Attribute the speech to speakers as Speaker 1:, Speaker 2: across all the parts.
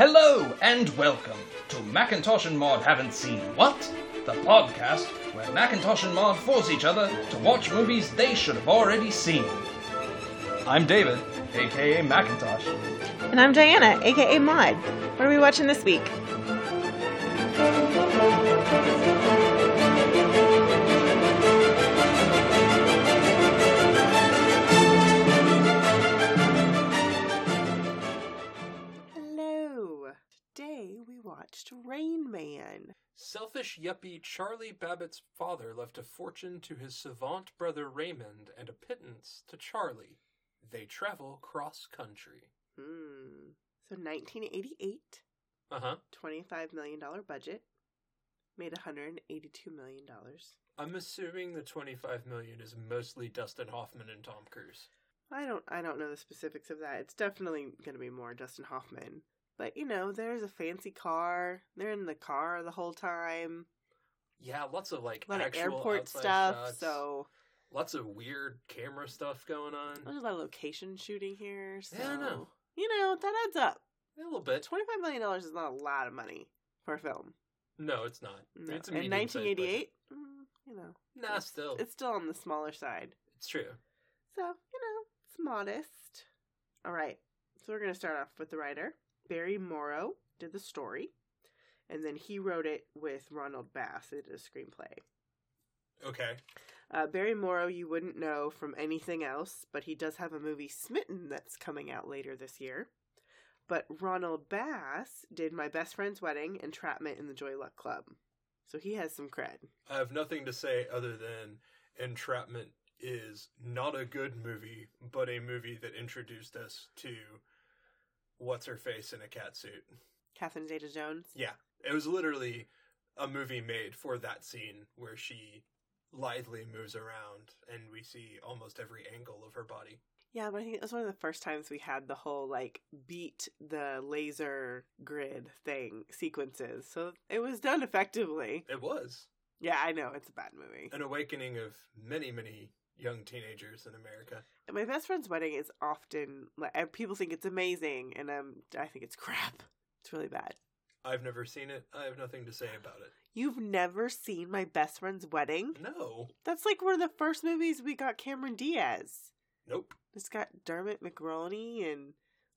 Speaker 1: Hello and welcome to Macintosh and Maud Haven't Seen What? The podcast where Macintosh and Maud force each other to watch movies they should have already seen. I'm David, aka Macintosh.
Speaker 2: And I'm Diana, aka Maud. What are we watching this week? Hello. Today we watched Rain Man.
Speaker 3: Selfish yuppie Charlie Babbitt's father left a fortune to his savant brother Raymond and a pittance to Charlie. They travel cross-country.
Speaker 2: So 1988,
Speaker 3: Uh-huh.
Speaker 2: $25 million budget, made $182 million.
Speaker 3: I'm assuming the $25 million is mostly Dustin Hoffman and Tom Cruise.
Speaker 2: I don't know the specifics of that. It's definitely going to be more Dustin Hoffman. But, you know, there's a fancy car. They're in the car the whole time.
Speaker 3: Yeah, lots of,
Speaker 2: A lot of
Speaker 3: actual
Speaker 2: airport
Speaker 3: outside
Speaker 2: stuff,
Speaker 3: shots.
Speaker 2: so...
Speaker 3: Lots of weird camera stuff going on.
Speaker 2: There's a lot of location shooting here, so...
Speaker 3: Yeah, I know.
Speaker 2: You know, that adds up.
Speaker 3: A little bit.
Speaker 2: $25 million is not a lot of money for a film.
Speaker 3: No, it's not.
Speaker 2: No.
Speaker 3: It's a
Speaker 2: In
Speaker 3: medium-sized
Speaker 2: 1988, you know...
Speaker 3: budget. Nah, still.
Speaker 2: It's still on the smaller side.
Speaker 3: It's true.
Speaker 2: So, you know, it's modest. All right. So we're going to start off with the writer. Barry Morrow did the story. And then he wrote it with Ronald Bass. It did a screenplay.
Speaker 3: Okay.
Speaker 2: Barry Morrow you wouldn't know from anything else, but he does have a movie, Smitten, that's coming out later this year. But Ronald Bass did My Best Friend's Wedding, Entrapment, and The Joy Luck Club. So he has some cred.
Speaker 3: I have nothing to say other than Entrapment is not a good movie, but a movie that introduced us to what's-her-face in a cat suit.
Speaker 2: Catherine Zeta-Jones.
Speaker 3: Yeah, it was literally a movie made for that scene where she lithely moves around and we see almost every angle of her body.
Speaker 2: Yeah, but I think it was one of the first times we had the whole, beat the laser grid thing, sequences. So it was done effectively.
Speaker 3: It was.
Speaker 2: Yeah, I know, it's a bad movie.
Speaker 3: An awakening of many, many young teenagers in America.
Speaker 2: And My Best Friend's Wedding is often, people think it's amazing, and I think it's crap. It's really bad.
Speaker 3: I've never seen it. I have nothing to say about it.
Speaker 2: You've never seen My Best Friend's Wedding?
Speaker 3: No.
Speaker 2: That's one of the first movies we got Cameron Diaz.
Speaker 3: Nope.
Speaker 2: It's got Dermot Mulroney and...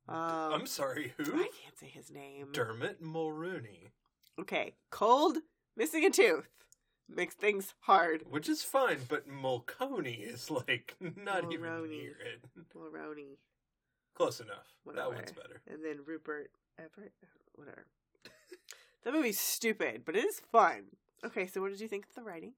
Speaker 3: I'm sorry, who?
Speaker 2: I can't say his name.
Speaker 3: Dermot Mulroney.
Speaker 2: Okay, cold, missing a tooth. Makes things hard.
Speaker 3: Which is fine, but Mulconey is not even near it.
Speaker 2: Mulroney.
Speaker 3: Close enough.
Speaker 2: Whatever.
Speaker 3: That one's better.
Speaker 2: And then Rupert Everett. Whatever. That movie's stupid, but it is fun. Okay, so what did you think of the writing?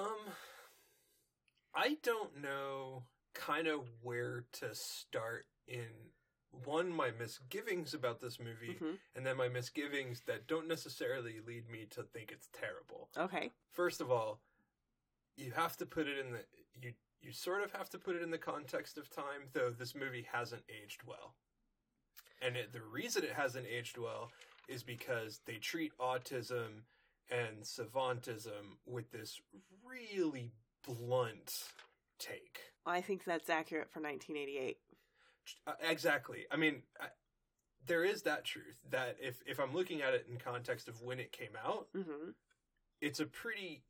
Speaker 3: I don't know kind of where to start in my misgivings about this movie, and then my misgivings that don't necessarily lead me to think it's terrible.
Speaker 2: Okay.
Speaker 3: First of all, you have to put it in you sort of have to put it in the context of time, though this movie hasn't aged well. And the reason it hasn't aged well is because they treat autism and savantism with this really blunt take.
Speaker 2: I think that's accurate for 1988.
Speaker 3: Exactly. I mean, there is that truth that if I'm looking at it in context of when it came out, it's a pretty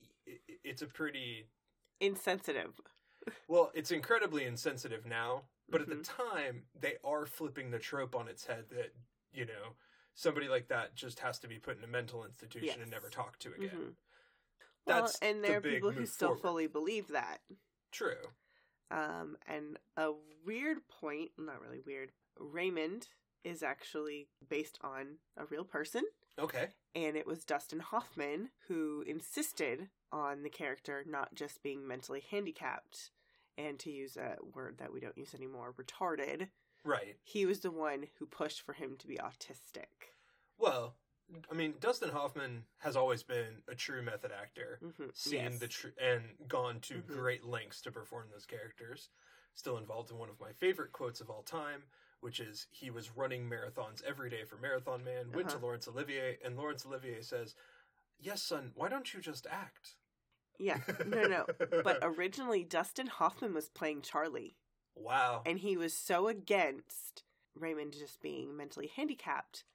Speaker 2: insensitive.
Speaker 3: Well, it's incredibly insensitive now, but at the time, they are flipping the trope on its head that, somebody like that just has to be put in a mental institution and never talked to again. That's
Speaker 2: and there are
Speaker 3: the big
Speaker 2: people who
Speaker 3: move
Speaker 2: still
Speaker 3: forward.
Speaker 2: fully believe that.
Speaker 3: True.
Speaker 2: And a weird point, not really weird, Raymond is actually based on a real person.
Speaker 3: Okay.
Speaker 2: And it was Dustin Hoffman who insisted on the character not just being mentally handicapped, and to use a word that we don't use anymore, retarded.
Speaker 3: Right.
Speaker 2: He was the one who pushed for him to be autistic.
Speaker 3: Well, I mean, Dustin Hoffman has always been a true method actor, seen and gone to great lengths to perform those characters. Still involved in one of my favorite quotes of all time, which is he was running marathons every day for Marathon Man, went to Laurence Olivier, and Laurence Olivier says, "Yes, son, why don't you just act?"
Speaker 2: Yeah, no. But originally, Dustin Hoffman was playing Charlie.
Speaker 3: Wow.
Speaker 2: And he was so against Raymond just being mentally handicapped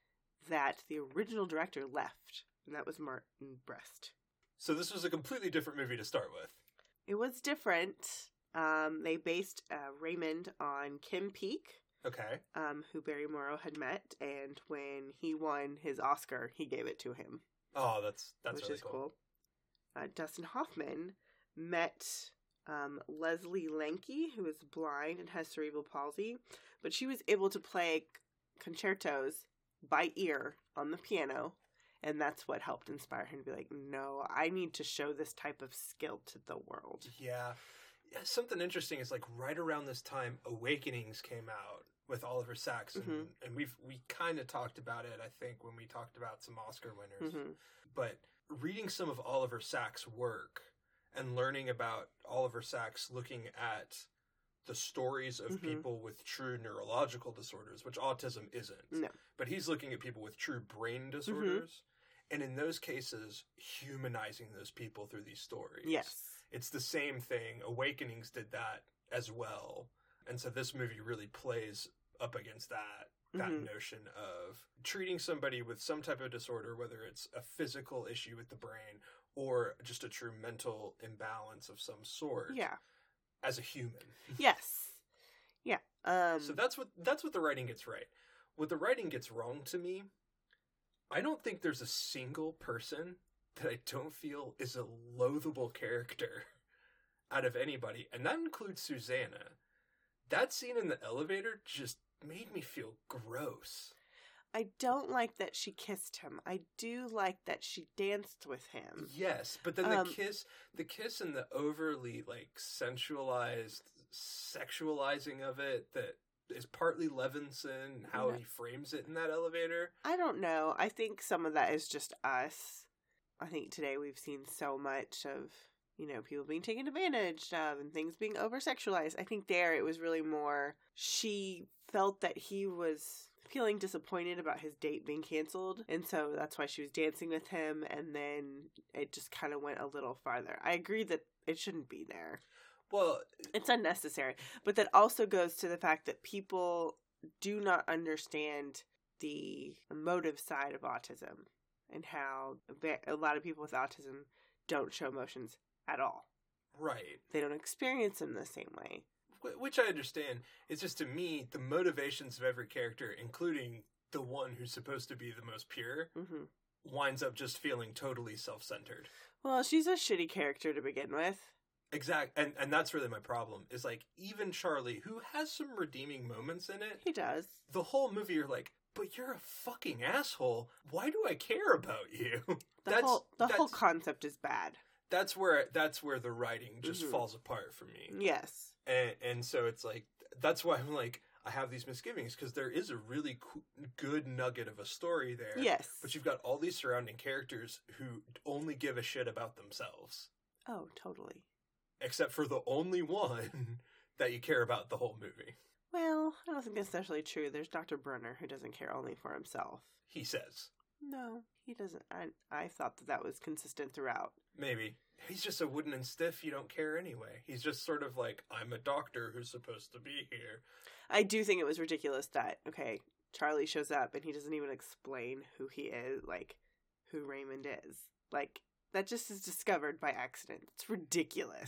Speaker 2: that the original director left, and that was Martin Brest.
Speaker 3: So this was a completely different movie to start with.
Speaker 2: It was different. They based Raymond on Kim Peek,
Speaker 3: okay,
Speaker 2: who Barry Morrow had met, and when he won his Oscar, he gave it to him.
Speaker 3: Oh, that's
Speaker 2: which
Speaker 3: really
Speaker 2: is cool. Dustin Hoffman met Leslie Lanke, who is blind and has cerebral palsy, but she was able to play concertos by ear on the piano, and that's what helped inspire him to be like, no, I need to show this type of skill to the world.
Speaker 3: Yeah. Something interesting is, like, right around this time, Awakenings came out with Oliver Sacks, and we kind of talked about it, I think, when we talked about some Oscar winners. But reading some of Oliver Sacks' work and learning about Oliver Sacks looking at the stories of people with true neurological disorders, which autism isn't.
Speaker 2: No.
Speaker 3: But he's looking at people with true brain disorders, and in those cases, humanizing those people through these stories.
Speaker 2: Yes.
Speaker 3: It's the same thing. Awakenings did that as well. And so this movie really plays up against that notion of treating somebody with some type of disorder, whether it's a physical issue with the brain or just a true mental imbalance of some sort.
Speaker 2: Yeah.
Speaker 3: As a human.
Speaker 2: Yes. Yeah.
Speaker 3: So that's what the writing gets right. What the writing gets wrong to me, I don't think there's a single person that I don't feel is a loathable character out of anybody, and that includes Susanna. That scene in the elevator just made me feel gross.
Speaker 2: I don't like that she kissed him. I do like that she danced with him.
Speaker 3: Yes, but then the kiss and the overly, like, sexualizing of it that is partly Levinson, how he frames it in that elevator.
Speaker 2: I don't know. I think some of that is just us. I think today we've seen so much of, people being taken advantage of and things being over-sexualized. I think there it was really more, she felt that he was feeling disappointed about his date being canceled, and so that's why she was dancing with him, and then it just kind of went a little farther. I agree that it shouldn't be there.
Speaker 3: Well,
Speaker 2: it's unnecessary, but that also goes to the fact that people do not understand the emotive side of autism and how a lot of people with autism don't show emotions at all.
Speaker 3: Right.
Speaker 2: They don't experience them the same way.
Speaker 3: Which I understand. It's just, to me, the motivations of every character, including the one who's supposed to be the most pure, winds up just feeling totally self-centered.
Speaker 2: Well, she's a shitty character to begin with.
Speaker 3: Exactly. And that's really my problem, is, like, even Charlie, who has some redeeming moments in it.
Speaker 2: He does.
Speaker 3: The whole movie, you're like, but you're a fucking asshole. Why do I care about you?
Speaker 2: The whole concept is bad.
Speaker 3: That's where the writing just falls apart for me.
Speaker 2: Yes.
Speaker 3: And so it's like, that's why I'm like, I have these misgivings, because there is a really good nugget of a story there.
Speaker 2: Yes.
Speaker 3: But you've got all these surrounding characters who only give a shit about themselves.
Speaker 2: Oh, totally.
Speaker 3: Except for the only one that you care about the whole movie.
Speaker 2: Well, I don't think that's necessarily true. There's Dr. Brunner, who doesn't care only for himself.
Speaker 3: He says.
Speaker 2: No, he doesn't. I thought that was consistent throughout.
Speaker 3: Maybe. He's just a wooden and stiff, you don't care anyway. He's just sort of like, I'm a doctor who's supposed to be here.
Speaker 2: I do think it was ridiculous that, Charlie shows up and he doesn't even explain who he is, like, who Raymond is. Like, that just is discovered by accident. It's ridiculous.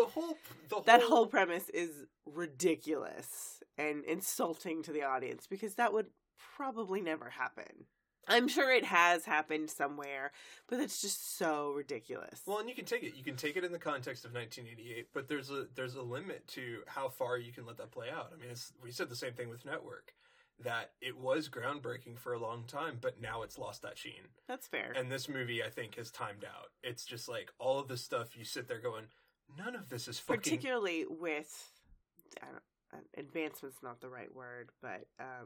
Speaker 2: That whole premise is ridiculous and insulting to the audience, because that would probably never happen. I'm sure it has happened somewhere, but it's just so ridiculous.
Speaker 3: Well, and you can take it in the context of 1988, but there's a limit to how far you can let that play out. I mean, we said the same thing with Network, that it was groundbreaking for a long time, but now it's lost that sheen.
Speaker 2: That's fair.
Speaker 3: And this movie, I think, has timed out. It's just like, all of this stuff, you sit there going, none of this is fucking...
Speaker 2: Particularly with... advancement's not the right word, but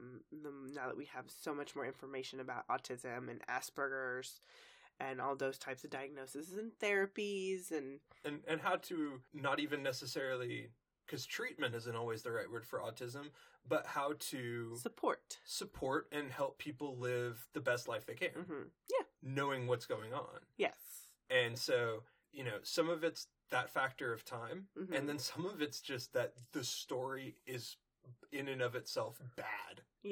Speaker 2: now that we have so much more information about autism and Asperger's and all those types of diagnoses and therapies and
Speaker 3: how to not even necessarily, because treatment isn't always the right word for autism, but how to support and help people live the best life they can.
Speaker 2: Yeah,
Speaker 3: knowing what's going on.
Speaker 2: Yes.
Speaker 3: And so, some of it's that factor of time, and then some of it's just that the story is in and of itself bad.
Speaker 2: Yeah.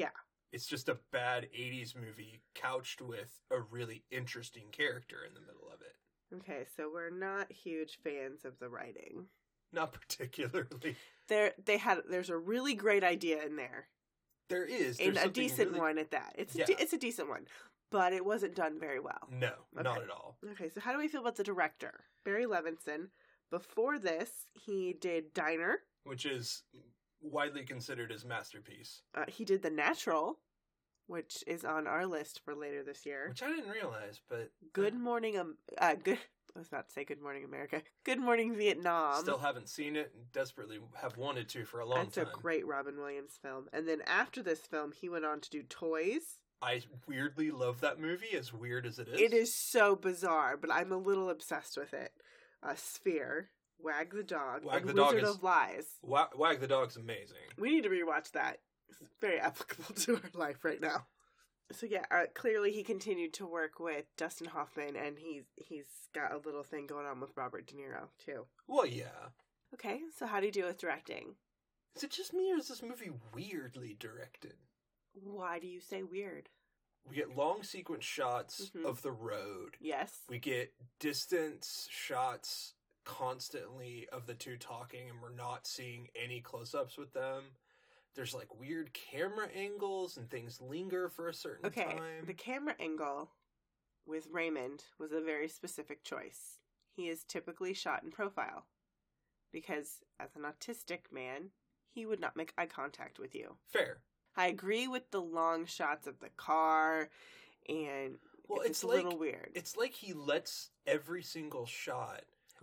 Speaker 3: It's just a bad 80s movie couched with a really interesting character in the middle of it.
Speaker 2: Okay, so we're not huge fans of the writing.
Speaker 3: Not particularly.
Speaker 2: There's a really great idea in there.
Speaker 3: There is.
Speaker 2: And a decent one at that. It's a decent one. But it wasn't done very well.
Speaker 3: No, not at all.
Speaker 2: Okay, so how do we feel about the director? Barry Levinson. Before this, he did Diner.
Speaker 3: Which is widely considered his masterpiece.
Speaker 2: He did The Natural, which is on our list for later this year.
Speaker 3: Which I didn't realize, but...
Speaker 2: Good Morning... I was about to say Good Morning America. Good Morning Vietnam.
Speaker 3: Still haven't seen it and desperately have wanted to for a long time.
Speaker 2: That's a great Robin Williams film. And then after this film, he went on to do Toys.
Speaker 3: I weirdly love that movie, as weird as it is.
Speaker 2: It is so bizarre, but I'm a little obsessed with it. Sphere, Wag the Dog, and Wizard of Lies.
Speaker 3: Wag the Dog's amazing.
Speaker 2: We need to rewatch that. It's very applicable to our life right now. So yeah, clearly he continued to work with Dustin Hoffman, and he's got a little thing going on with Robert De Niro too.
Speaker 3: Well, yeah.
Speaker 2: Okay, so how do you deal with directing?
Speaker 3: Is it just me, or is this movie weirdly directed?
Speaker 2: Why do you say weird?
Speaker 3: We get long sequence shots of the road.
Speaker 2: Yes.
Speaker 3: We get distance shots constantly of the two talking, and we're not seeing any close-ups with them. There's like weird camera angles and things linger for a certain time.
Speaker 2: Okay, the camera angle with Raymond was a very specific choice. He is typically shot in profile because as an autistic man, he would not make eye contact with you.
Speaker 3: Fair.
Speaker 2: I agree with the long shots of the car, and it's a little weird.
Speaker 3: It's like he lets every single shot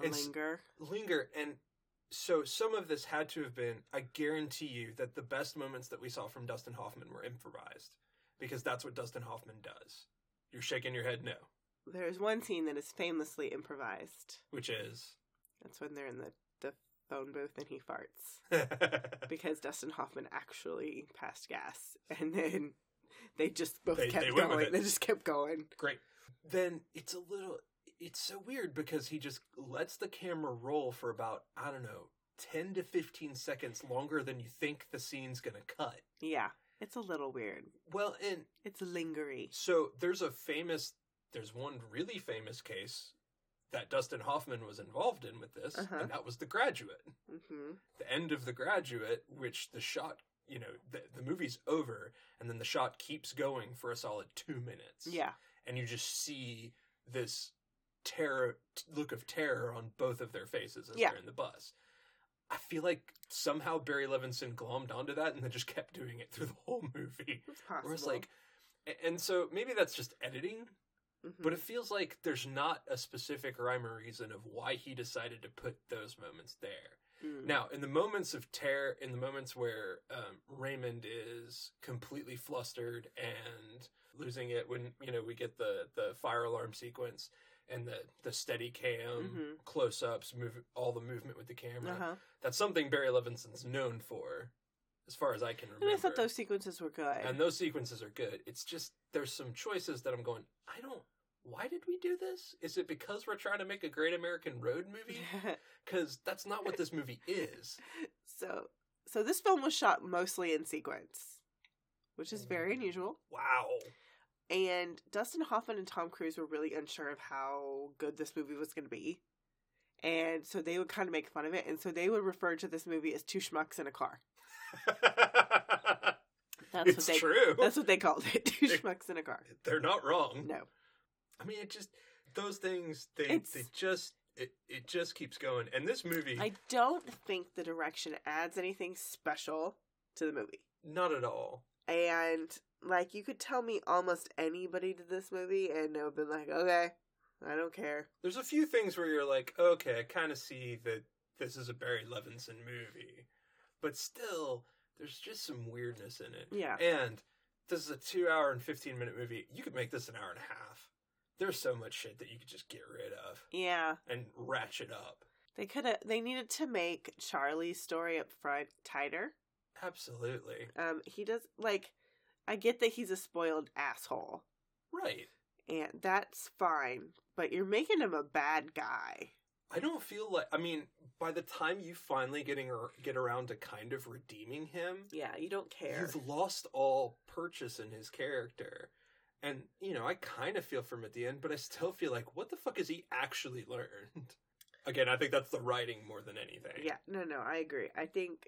Speaker 3: linger, and so some of this had to have been, I guarantee you, that the best moments that we saw from Dustin Hoffman were improvised, because that's what Dustin Hoffman does. You're shaking your head no.
Speaker 2: There's one scene that is famously improvised.
Speaker 3: Which is?
Speaker 2: That's when they're in the phone booth and he farts. Because Dustin Hoffman actually passed gas. And then they just both kept going. They just kept going.
Speaker 3: Great. Then it's so weird because he just lets the camera roll for about, 10 to 15 seconds longer than you think the scene's gonna cut.
Speaker 2: Yeah. It's a little weird.
Speaker 3: Well, and...
Speaker 2: it's lingery.
Speaker 3: So there's one really famous case that Dustin Hoffman was involved in with this, and that was The Graduate. Mm-hmm. The end of The Graduate, which the shot, the movie's over, and then the shot keeps going for a solid 2 minutes.
Speaker 2: Yeah.
Speaker 3: And you just see this look of terror on both of their faces as they're in the bus. I feel like somehow Barry Levinson glommed onto that and then just kept doing it through the whole movie.
Speaker 2: It's possible.
Speaker 3: Where it's like, and so maybe that's just editing, but it feels like there's not a specific rhyme or reason of why he decided to put those moments there. Now, in the moments of terror, in the moments where Raymond is completely flustered and losing it, when we get the fire alarm sequence and the steady cam close-ups, all the movement with the camera, that's something Barry Levinson's known for, as far as I can remember.
Speaker 2: And I thought those sequences were good.
Speaker 3: And those sequences are good. It's just there's some choices that I'm going, why did we do this? Is it because we're trying to make a Great American Road movie? Because that's not what this movie is.
Speaker 2: So this film was shot mostly in sequence, which is very unusual.
Speaker 3: Wow.
Speaker 2: And Dustin Hoffman and Tom Cruise were really unsure of how good this movie was going to be. And so they would kind of make fun of it. And so they would refer to this movie as two schmucks in a car.
Speaker 3: It's true.
Speaker 2: That's what they called it. Two schmucks in a car.
Speaker 3: They're not wrong.
Speaker 2: No.
Speaker 3: I mean, those things, it just keeps going. And this movie...
Speaker 2: I don't think the direction adds anything special to the movie.
Speaker 3: Not at all.
Speaker 2: And, you could tell me almost anybody did this movie, and they would have been like, okay, I don't care.
Speaker 3: There's a few things where you're like, okay, I kind of see that this is a Barry Levinson movie. But still, there's just some weirdness in it.
Speaker 2: Yeah.
Speaker 3: And this is a 2 hour and 15-minute movie. You could make this an hour and a half. There's so much shit that you could just get rid of.
Speaker 2: Yeah.
Speaker 3: And ratchet up.
Speaker 2: They needed to make Charlie's story up front tighter.
Speaker 3: Absolutely.
Speaker 2: He does, I get that he's a spoiled asshole.
Speaker 3: Right.
Speaker 2: And that's fine. But you're making him a bad guy.
Speaker 3: I don't feel like, by the time you finally get around to kind of redeeming him,
Speaker 2: yeah, you don't care.
Speaker 3: You've lost all purchase in his character. And, I kind of feel for him at the end, but I still feel like, what the fuck has he actually learned? Again, I think that's the writing more than anything.
Speaker 2: Yeah, no, I agree. I think,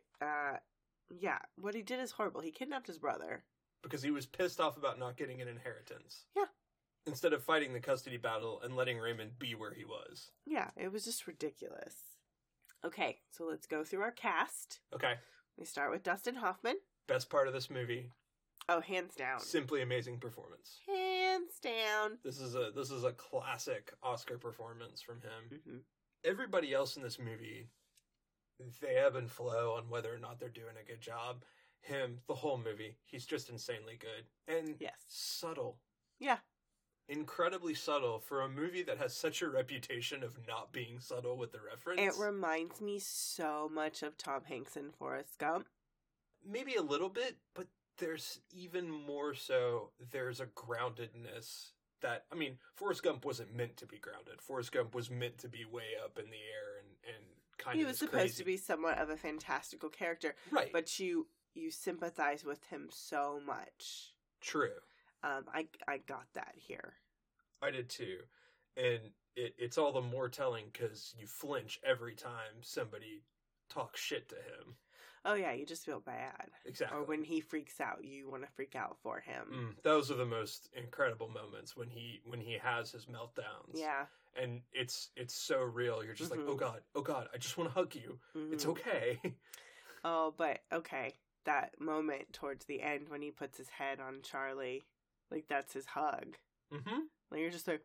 Speaker 2: what he did is horrible. He kidnapped his brother.
Speaker 3: Because he was pissed off about not getting an inheritance.
Speaker 2: Yeah.
Speaker 3: Instead of fighting the custody battle and letting Raymond be where he was.
Speaker 2: Yeah, it was just ridiculous. Okay, so let's go through our cast.
Speaker 3: Okay.
Speaker 2: We start with Dustin Hoffman.
Speaker 3: Best part of this movie.
Speaker 2: Oh, hands down.
Speaker 3: Simply amazing performance.
Speaker 2: Hands down.
Speaker 3: This is a classic Oscar performance from him.
Speaker 2: Mm-hmm.
Speaker 3: Everybody else in this movie, they ebb and flow on whether or not they're doing a good job. Him, the whole movie, he's just insanely good. And subtle.
Speaker 2: Yeah.
Speaker 3: Incredibly subtle for a movie that has such a reputation of not being subtle with the reference.
Speaker 2: It reminds me so much of Tom Hanks in Forrest Gump.
Speaker 3: Maybe a little bit, but there's even more so, there's a groundedness that, Forrest Gump wasn't meant to be grounded. Forrest Gump was meant to be way up in the air and kind of
Speaker 2: He was supposed to be somewhat of a fantastical character.
Speaker 3: Right.
Speaker 2: But you sympathize with him so much.
Speaker 3: True.
Speaker 2: I got that here.
Speaker 3: I did too. And it's all the more telling because you flinch every time somebody talks shit to him.
Speaker 2: Oh yeah, you just feel bad.
Speaker 3: Exactly.
Speaker 2: Or when he freaks out, you want to freak out for him.
Speaker 3: Those are the most incredible moments when he has his meltdowns.
Speaker 2: Yeah.
Speaker 3: And it's so real. You're just like, oh God, I just want to hug you. Mm-hmm. It's okay.
Speaker 2: Oh, but okay. That moment towards the end when he puts his head on Charlie, like that's his hug.
Speaker 3: Mm-hmm.
Speaker 2: Like you're just like,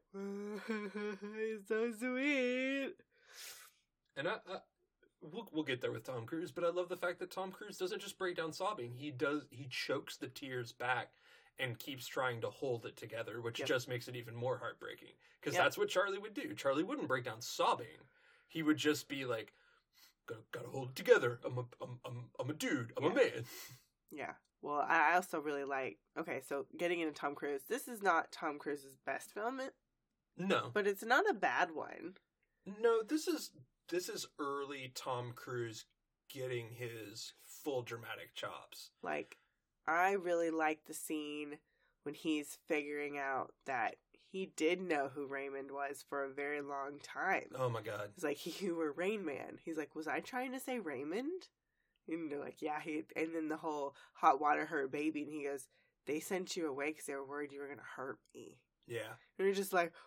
Speaker 2: it's so sweet.
Speaker 3: And we'll get there with Tom Cruise, but I love the fact that Tom Cruise doesn't just break down sobbing. He chokes the tears back and keeps trying to hold it together, which just makes it even more heartbreaking. Because that's what Charlie would do. Charlie wouldn't break down sobbing. He would just be like, gotta hold it together. I'm a dude. I'm a man.
Speaker 2: Yeah. Well, I also really like, so getting into Tom Cruise, this is not Tom Cruise's best film.
Speaker 3: No.
Speaker 2: But it's not a bad one.
Speaker 3: No, this is early Tom Cruise getting his full dramatic chops.
Speaker 2: Like, I really like the scene when he's figuring out that he did know who Raymond was for a very long time.
Speaker 3: Oh my God.
Speaker 2: He's like, you were Rain Man. He's like, was I trying to say Raymond? And they're like, yeah. And then the whole hot water hurt baby. And he goes, they sent you away because they were worried you were going to hurt me.
Speaker 3: Yeah.
Speaker 2: And you're just like,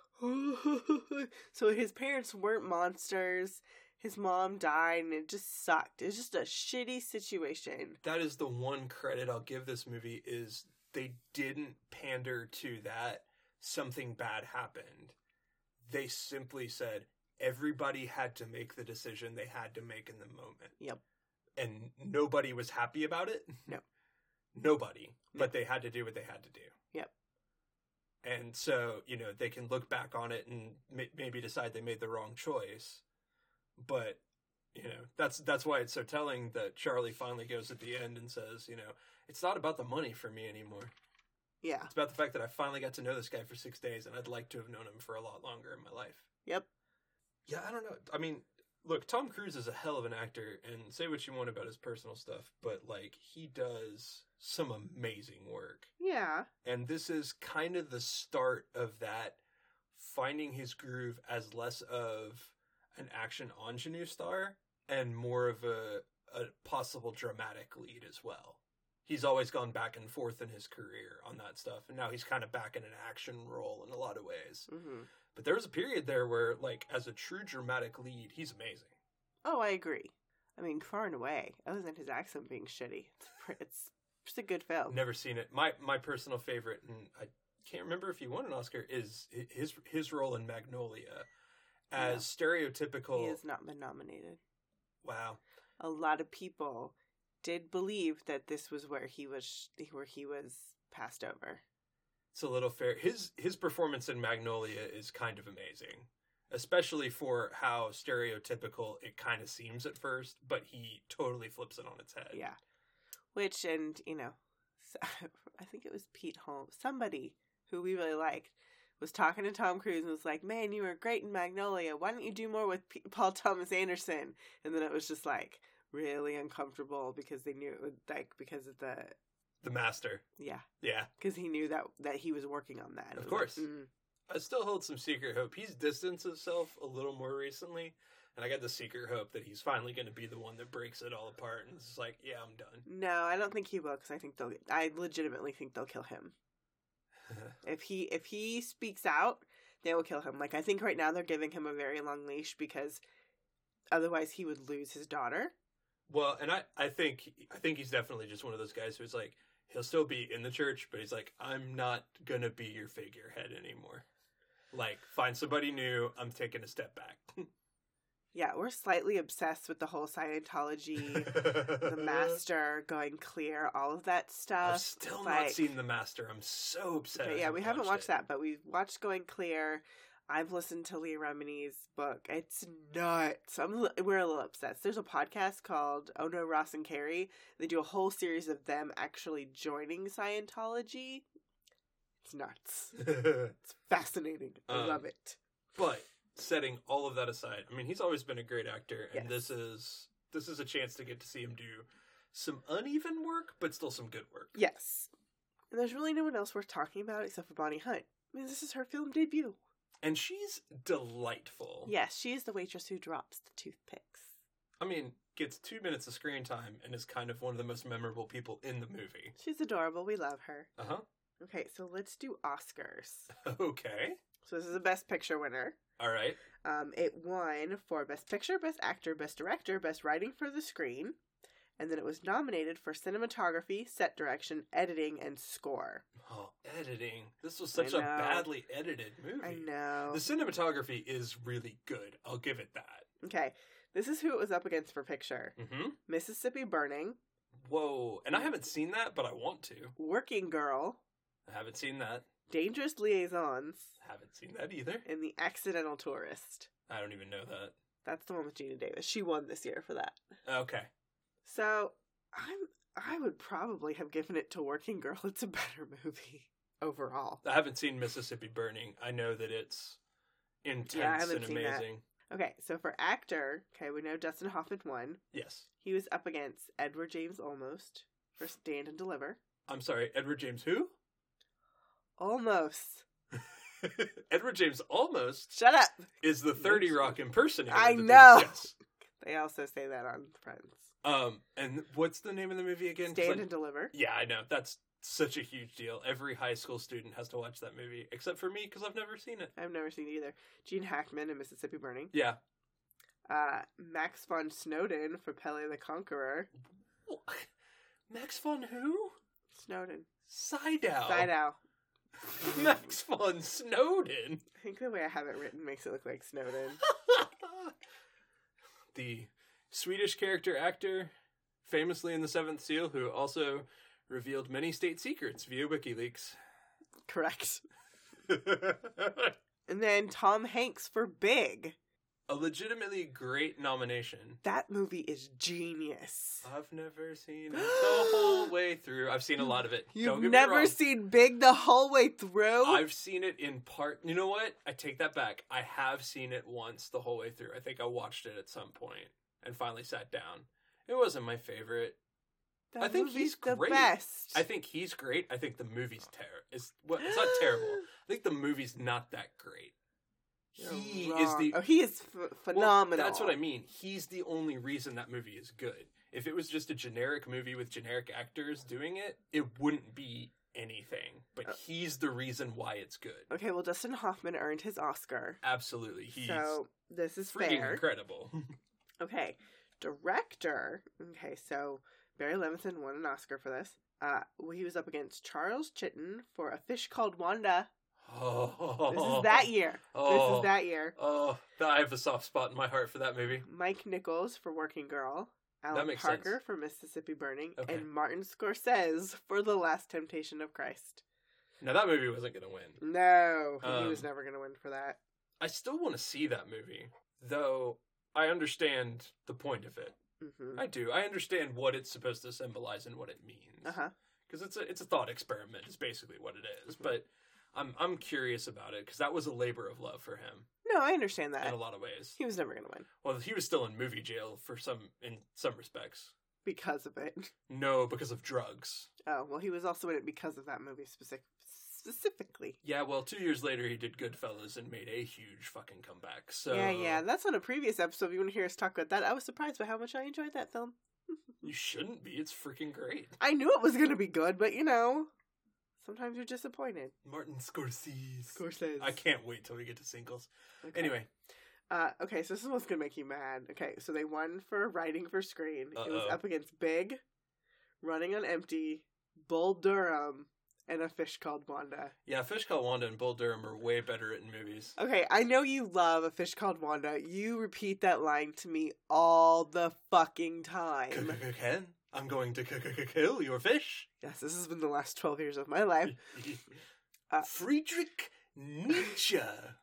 Speaker 2: so his parents weren't monsters. His mom died and it just sucked. It's just a shitty situation.
Speaker 3: That is the one credit I'll give this movie is they didn't pander to that something bad happened. They simply said everybody had to make the decision they had to make in the moment.
Speaker 2: Yep.
Speaker 3: And nobody was happy about it.
Speaker 2: No.
Speaker 3: Nobody. No. But they had to do what they had to do.
Speaker 2: Yep.
Speaker 3: And so, they can look back on it and maybe decide they made the wrong choice. But, that's why it's so telling that Charlie finally goes at the end and says, it's not about the money for me anymore.
Speaker 2: Yeah.
Speaker 3: It's about the fact that I finally got to know this guy for 6 days and I'd like to have known him for a lot longer in my life.
Speaker 2: Yep.
Speaker 3: Yeah, I don't know. Look, Tom Cruise is a hell of an actor, and say what you want about his personal stuff, but, he does some amazing work.
Speaker 2: Yeah.
Speaker 3: And this is kind of the start of that, finding his groove as less of an action ingenue star and more of a possible dramatic lead as well. He's always gone back and forth in his career on that stuff, and now he's kind of back in an action role in a lot of ways. Mm-hmm. But there was a period there where, as a true dramatic lead, he's amazing.
Speaker 2: Oh, I agree. Far and away, other than his accent being shitty, it's just a good film.
Speaker 3: Never seen it. My personal favorite, and I can't remember if he won an Oscar, is his role in Magnolia as stereotypical.
Speaker 2: He has not been nominated.
Speaker 3: Wow.
Speaker 2: A lot of people did believe that this was where he was passed over.
Speaker 3: It's a little fair. His performance in Magnolia is kind of amazing, especially for how stereotypical it kind of seems at first, but he totally flips it on its head.
Speaker 2: Yeah. I think it was Pete Holmes, somebody who we really liked, was talking to Tom Cruise and was like, man, you were great in Magnolia. Why don't you do more with Paul Thomas Anderson? And then it was just like really uncomfortable because they knew it would, like, because of
Speaker 3: the master.
Speaker 2: Yeah.
Speaker 3: Yeah.
Speaker 2: Because he knew that he was working on that.
Speaker 3: Of course.
Speaker 2: Like,
Speaker 3: I still hold some secret hope. He's distanced himself a little more recently, and I got the secret hope that he's finally going to be the one that breaks it all apart. And it's like, yeah, I'm done.
Speaker 2: No, I don't think he will, because I legitimately think they'll kill him. If he speaks out, they will kill him. Like, I think right now they're giving him a very long leash because otherwise he would lose his daughter.
Speaker 3: Well, and I think he's definitely just one of those guys who's like, he'll still be in the church, but he's like, I'm not gonna be your figurehead anymore. Like, find somebody new. I'm taking a step back.
Speaker 2: Yeah, we're slightly obsessed with the whole Scientology, the Master, going clear, all of that stuff.
Speaker 3: I've still not seen The Master. I'm so upset.
Speaker 2: Okay, yeah, we haven't watched that, but we've watched Going Clear. I've listened to Leah Remini's book. It's nuts. We're a little obsessed. There's a podcast called Oh No, Ross and Carrie. They do a whole series of them actually joining Scientology. It's nuts. It's fascinating. I love it.
Speaker 3: But setting all of that aside, I mean, he's always been a great actor, and
Speaker 2: Yes.
Speaker 3: this is a chance to get to see him do some uneven work, but still some good work.
Speaker 2: Yes. And there's really no one else worth talking about except for Bonnie Hunt. I mean, this is her film debut.
Speaker 3: And she's delightful.
Speaker 2: Yes, she is the waitress who drops the toothpicks.
Speaker 3: I mean, gets 2 minutes of screen time and is kind of one of the most memorable people in the movie.
Speaker 2: She's adorable. We love her.
Speaker 3: Uh-huh.
Speaker 2: Okay, so let's do Oscars.
Speaker 3: Okay.
Speaker 2: So this is a Best Picture winner.
Speaker 3: All right.
Speaker 2: It won for Best Picture, Best Actor, Best Director, Best Writing for the Screen. And then it was nominated for cinematography, set direction, editing, and score.
Speaker 3: Oh, editing. This was such a badly edited movie.
Speaker 2: I know.
Speaker 3: The cinematography is really good. I'll give it that.
Speaker 2: Okay, this is who it was up against for picture.
Speaker 3: Mm-hmm.
Speaker 2: Mississippi Burning.
Speaker 3: Whoa. And I haven't seen that, but I want to.
Speaker 2: Working Girl.
Speaker 3: I haven't seen that.
Speaker 2: Dangerous Liaisons.
Speaker 3: Haven't seen that either.
Speaker 2: And The Accidental Tourist.
Speaker 3: I don't even know that.
Speaker 2: That's the one with Gina Davis. She won this year for that.
Speaker 3: Okay.
Speaker 2: So, I would probably have given it to Working Girl. It's a better movie overall.
Speaker 3: I haven't seen Mississippi Burning. I know that it's intense and amazing.
Speaker 2: Okay, so for actor, we know Dustin Hoffman won.
Speaker 3: Yes.
Speaker 2: He was up against Edward James Olmos for Stand and Deliver.
Speaker 3: I'm sorry, Edward James who?
Speaker 2: Olmos.
Speaker 3: Edward James Olmos.
Speaker 2: Shut up.
Speaker 3: Is the 30 Rock impersonator.
Speaker 2: I know.
Speaker 3: Yes.
Speaker 2: They also say that on Friends.
Speaker 3: And what's the name of the movie again?
Speaker 2: Stand and Deliver.
Speaker 3: Yeah, I know. That's such a huge deal. Every high school student has to watch that movie, except for me, because I've never seen it.
Speaker 2: I've never seen it either. Gene Hackman in Mississippi Burning.
Speaker 3: Yeah.
Speaker 2: Max von Snowden for Pele the Conqueror.
Speaker 3: Max von who?
Speaker 2: Snowden.
Speaker 3: Sydow.
Speaker 2: Sydow.
Speaker 3: Max von Snowden.
Speaker 2: I think the way I have it written makes it look like Snowden.
Speaker 3: The Swedish character actor, famously in The Seventh Seal, who also revealed many state secrets via WikiLeaks.
Speaker 2: Correct. And then Tom Hanks for Big.
Speaker 3: A legitimately great nomination.
Speaker 2: That movie is genius.
Speaker 3: I've never seen it the whole way through. I've seen a lot of it.
Speaker 2: You've never seen Big the whole way through?
Speaker 3: I've seen it in part. You know what? I take that back. I have seen it once the whole way through. I think I watched it at some point and finally sat down. It wasn't my favorite. I think he's
Speaker 2: the
Speaker 3: great.
Speaker 2: Best.
Speaker 3: I think he's great. I think the movie's terrible. It's not terrible. I think the movie's not that great. He is
Speaker 2: phenomenal.
Speaker 3: Well, that's what I mean. He's the only reason that movie is good. If it was just a generic movie with generic actors doing it, it wouldn't be anything. But he's the reason why it's good.
Speaker 2: Okay, well, Dustin Hoffman earned his Oscar.
Speaker 3: Absolutely. He's
Speaker 2: so this is
Speaker 3: freaking
Speaker 2: fair.
Speaker 3: Incredible.
Speaker 2: Okay, director. Okay, so Barry Levinson won an Oscar for this. He was up against Charles Chitton for A Fish Called Wanda.
Speaker 3: Oh,
Speaker 2: this is that year. This is that year.
Speaker 3: Oh, I have a soft spot in my heart for that movie.
Speaker 2: Mike Nichols for Working Girl. Alan Parker for Mississippi Burning. Okay. And Martin Scorsese for The Last Temptation of Christ.
Speaker 3: Now, that movie wasn't going to win.
Speaker 2: No, he was never going to win for that.
Speaker 3: I still want to see that movie, though I understand the point of it. Mm-hmm. I do. I understand what it's supposed to symbolize and what it means.
Speaker 2: Uh-huh.
Speaker 3: Because it's a thought experiment is basically what it is. Mm-hmm. But I'm curious about it because that was a labor of love for him.
Speaker 2: No, I understand that.
Speaker 3: In a lot of ways.
Speaker 2: He was never going to win.
Speaker 3: Well, he was still in movie jail in some respects.
Speaker 2: Because of it.
Speaker 3: No, because of drugs.
Speaker 2: Oh, well, he was also in it because of that movie specifically.
Speaker 3: Yeah, well, 2 years later, he did Goodfellas and made a huge fucking comeback. So
Speaker 2: Yeah, that's on a previous episode. If you want to hear us talk about that, I was surprised by how much I enjoyed that film.
Speaker 3: You shouldn't be. It's freaking great.
Speaker 2: I knew it was going to be good, but sometimes you're disappointed.
Speaker 3: Martin Scorsese. I can't wait till we get to singles. Okay. Anyway.
Speaker 2: Okay, so this is what's going to make you mad. Okay, so they won for writing for screen. It was up against Big, Running on Empty, Bull Durham, and A Fish Called Wanda.
Speaker 3: Yeah, A Fish Called Wanda and Bull Durham are way better in movies.
Speaker 2: Okay, I know you love A Fish Called Wanda. You repeat that line to me all the fucking time.
Speaker 3: Ken, I'm going to kill your fish.
Speaker 2: Yes, this has been the last 12 years of my life.
Speaker 3: Friedrich Nietzsche.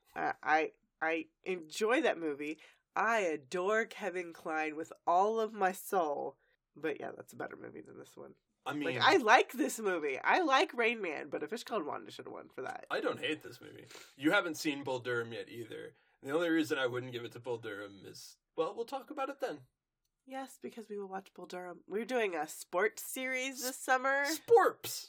Speaker 2: I enjoy that movie. I adore Kevin Kline with all of my soul. But yeah, that's a better movie than this one.
Speaker 3: I mean,
Speaker 2: I like this movie. I like Rain Man, but A Fish Called Wanda should have won for that.
Speaker 3: I don't hate this movie. You haven't seen Bull Durham yet either. And the only reason I wouldn't give it to Bull Durham is, well, we'll talk about it then.
Speaker 2: Yes, because we will watch Bull Durham. We're doing a sports series this summer.
Speaker 3: Sports!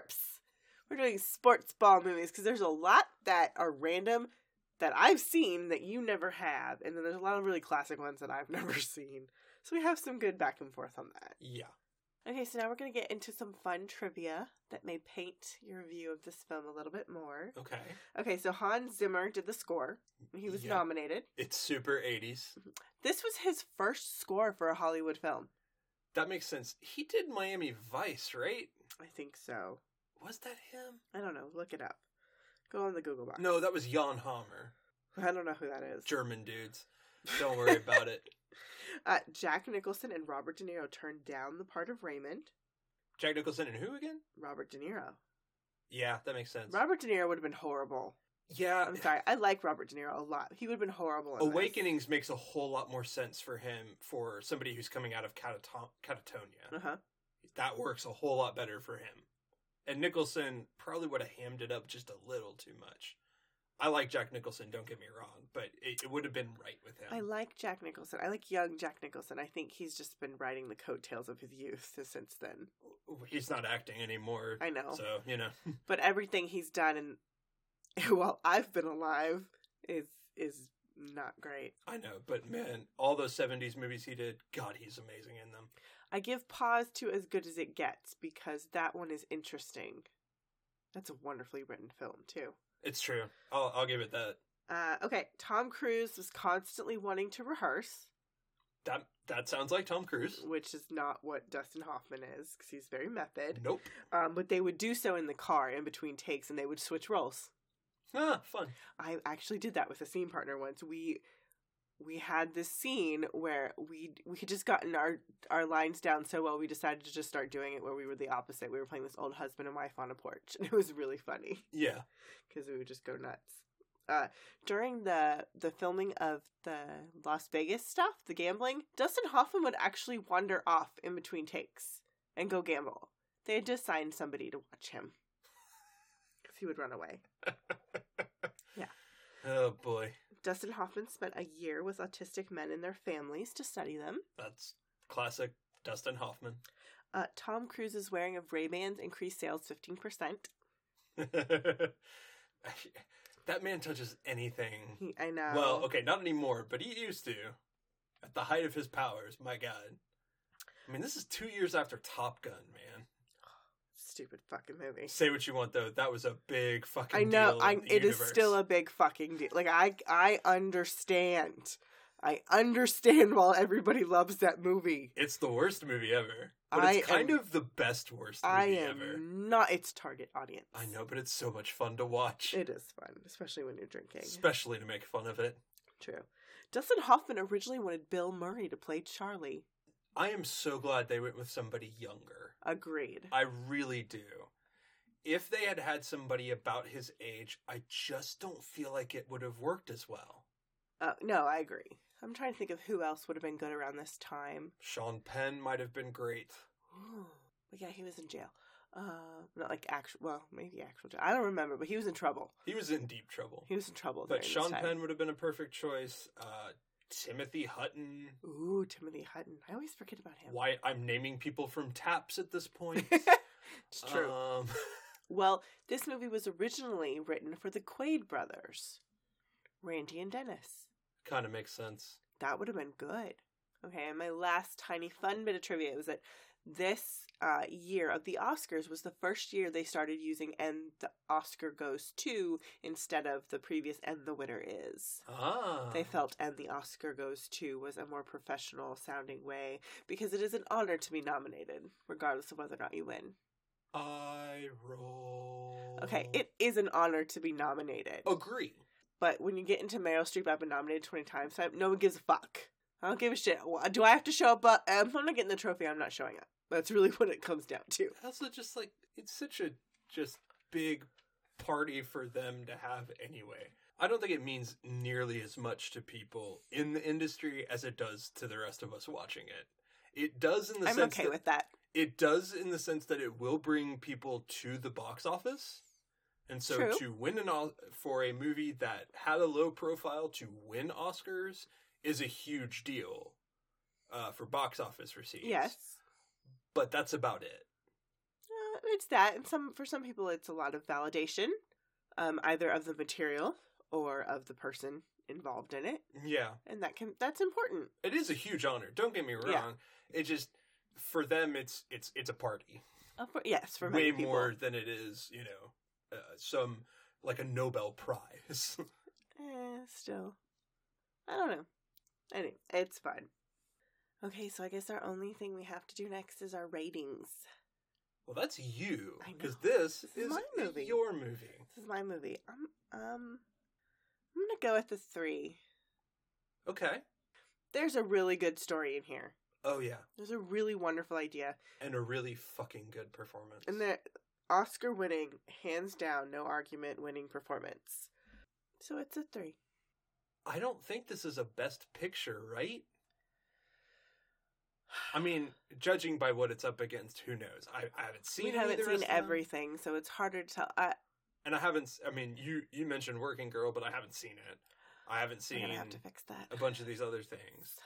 Speaker 2: We're doing sports ball movies because there's a lot that are random that I've seen that you never have. And then there's a lot of really classic ones that I've never seen. So we have some good back and forth on that.
Speaker 3: Yeah.
Speaker 2: Okay, so now we're going to get into some fun trivia that may paint your view of this film a little bit more. Okay, so Hans Zimmer did the score. He was nominated.
Speaker 3: It's super 80s.
Speaker 2: This was his first score for a Hollywood film.
Speaker 3: That makes sense. He did Miami Vice, right?
Speaker 2: I think so.
Speaker 3: Was that him?
Speaker 2: I don't know. Look it up. Go on the Google box.
Speaker 3: No, that was Jan Hammer.
Speaker 2: I don't know who that is.
Speaker 3: German dudes. Don't worry about it.
Speaker 2: Jack Nicholson and Robert De Niro turned down the part of Raymond.
Speaker 3: Jack Nicholson and who again?
Speaker 2: Robert De Niro.
Speaker 3: Yeah, that makes sense.
Speaker 2: Robert De Niro would have been horrible.
Speaker 3: Yeah.
Speaker 2: I'm sorry. I like Robert De Niro a lot. He would have been horrible in
Speaker 3: Awakenings makes a whole lot more sense for him for somebody who's coming out of catatonia.
Speaker 2: Uh-huh.
Speaker 3: That works a whole lot better for him. And Nicholson probably would have hammed it up just a little too much. I like Jack Nicholson, don't get me wrong, but it would have been right with him.
Speaker 2: I like Jack Nicholson. I like young Jack Nicholson. I think he's just been riding the coattails of his youth since then.
Speaker 3: He's not acting anymore.
Speaker 2: I know.
Speaker 3: So,
Speaker 2: But everything he's done and while I've been alive is not great.
Speaker 3: I know, but man, all those 70s movies he did, God, he's amazing in them.
Speaker 2: I give pause to As Good as It Gets because that one is interesting. That's a wonderfully written film, too.
Speaker 3: It's true. I'll give it that.
Speaker 2: Okay, Tom Cruise was constantly wanting to rehearse.
Speaker 3: That sounds like Tom Cruise.
Speaker 2: Which is not what Dustin Hoffman is, because he's very method.
Speaker 3: Nope.
Speaker 2: But they would do so in the car in between takes, and they would switch roles.
Speaker 3: Ah, fun.
Speaker 2: I actually did that with a scene partner once. We had this scene where we had just gotten our lines down so well, we decided to just start doing it where we were the opposite. We were playing this old husband and wife on a porch, and it was really funny.
Speaker 3: Yeah.
Speaker 2: Because we would just go nuts. During the filming of the Las Vegas stuff, the gambling, Dustin Hoffman would actually wander off in between takes and go gamble. They had to assign somebody to watch him. Because he would run away. Yeah.
Speaker 3: Oh, boy.
Speaker 2: Dustin Hoffman spent a year with autistic men and their families to study them.
Speaker 3: That's classic Dustin Hoffman.
Speaker 2: Tom Cruise's wearing of Ray-Bans increased sales 15%.
Speaker 3: That man touches anything.
Speaker 2: I know.
Speaker 3: Well, okay, not anymore, but he used to. At the height of his powers, my God. I mean, this is 2 years after Top Gun, man.
Speaker 2: Stupid fucking movie.
Speaker 3: Say what you want, though. That was a big fucking
Speaker 2: deal. I know. It
Speaker 3: universe.
Speaker 2: Is still a big fucking deal. Like, I understand. I understand while everybody loves that movie.
Speaker 3: It's the worst movie ever. But it's kind of the best worst movie ever.
Speaker 2: Not its target audience.
Speaker 3: I know, but it's so much fun to watch.
Speaker 2: It is fun, especially when you're drinking.
Speaker 3: Especially to make fun of it.
Speaker 2: True. Dustin Hoffman originally wanted Bill Murray to play Charlie.
Speaker 3: I am so glad they went with somebody younger.
Speaker 2: Agreed.
Speaker 3: I really do. If they had had somebody about his age, I just don't feel like it would have worked as well.
Speaker 2: No, I agree. I'm trying to think of who else would have been good around this time.
Speaker 3: Sean Penn might have been great.
Speaker 2: Ooh. But yeah, he was in jail. Not like actual. Well, maybe actual. I don't remember, but he was in trouble.
Speaker 3: He was in deep trouble.
Speaker 2: He was in trouble.
Speaker 3: But Sean Penn would have been a perfect choice. Timothy Hutton.
Speaker 2: Ooh, Timothy Hutton. I always forget about him.
Speaker 3: Why I'm naming people from Taps at this point.
Speaker 2: It's true. Well, this movie was originally written for the Quaid brothers, Randy and Dennis.
Speaker 3: Kind of makes sense.
Speaker 2: That would have been good. Okay, and my last tiny fun bit of trivia was that this year of the Oscars was the first year they started using "and the Oscar goes to" instead of the previous "and the winner is."
Speaker 3: Ah.
Speaker 2: They felt "and the Oscar goes to" was a more professional sounding way because it is an honor to be nominated, regardless of whether or not you win.
Speaker 3: I roll.
Speaker 2: Okay, it is an honor to be nominated.
Speaker 3: Agree.
Speaker 2: But when you get into Meryl Streep, I've been nominated 20 times, so no one gives a fuck. I don't give a shit. Do I have to show up? I'm not getting the trophy. I'm not showing up. That's really what it comes down to.
Speaker 3: Also, just like, it's such a just big party for them to have anyway. I don't think it means nearly as much to people in the industry as it does to the rest of us watching it. It does in the sense
Speaker 2: I'm okay with that.
Speaker 3: It does in the sense that it will bring people to the box office. And so
Speaker 2: True.
Speaker 3: to win for a movie that had a low profile to win Oscars is a huge deal for box office receipts.
Speaker 2: Yes.
Speaker 3: But that's about it.
Speaker 2: It's that. And for some people, it's a lot of validation, either of the material or of the person involved in it.
Speaker 3: Yeah.
Speaker 2: And that's important.
Speaker 3: It is a huge honor. Don't get me wrong.
Speaker 2: Yeah.
Speaker 3: It just, for them, it's a party.
Speaker 2: Yes, for many
Speaker 3: way
Speaker 2: people.
Speaker 3: more than it is, some, like a Nobel Prize.
Speaker 2: Still. I don't know. Anyway, it's fun. Okay, so I guess our only thing we have to do next is our ratings.
Speaker 3: Well, that's you.
Speaker 2: I know.
Speaker 3: Because this is
Speaker 2: my movie.
Speaker 3: Your movie.
Speaker 2: This is my movie. I'm gonna go with the 3.
Speaker 3: Okay.
Speaker 2: There's a really good story in here.
Speaker 3: Oh, yeah.
Speaker 2: There's a really wonderful idea.
Speaker 3: And a really fucking good performance.
Speaker 2: And the Oscar-winning, hands down, no argument, winning performance. So it's a 3.
Speaker 3: I don't think this is a Best Picture, right? I mean, judging by what it's up against, who knows? I haven't seen it.
Speaker 2: We haven't seen everything, so it's harder to tell.
Speaker 3: And I haven't, you mentioned Working Girl, but I haven't seen it. I haven't seen
Speaker 2: I'm gonna have to fix that.
Speaker 3: a bunch of these other things.
Speaker 2: So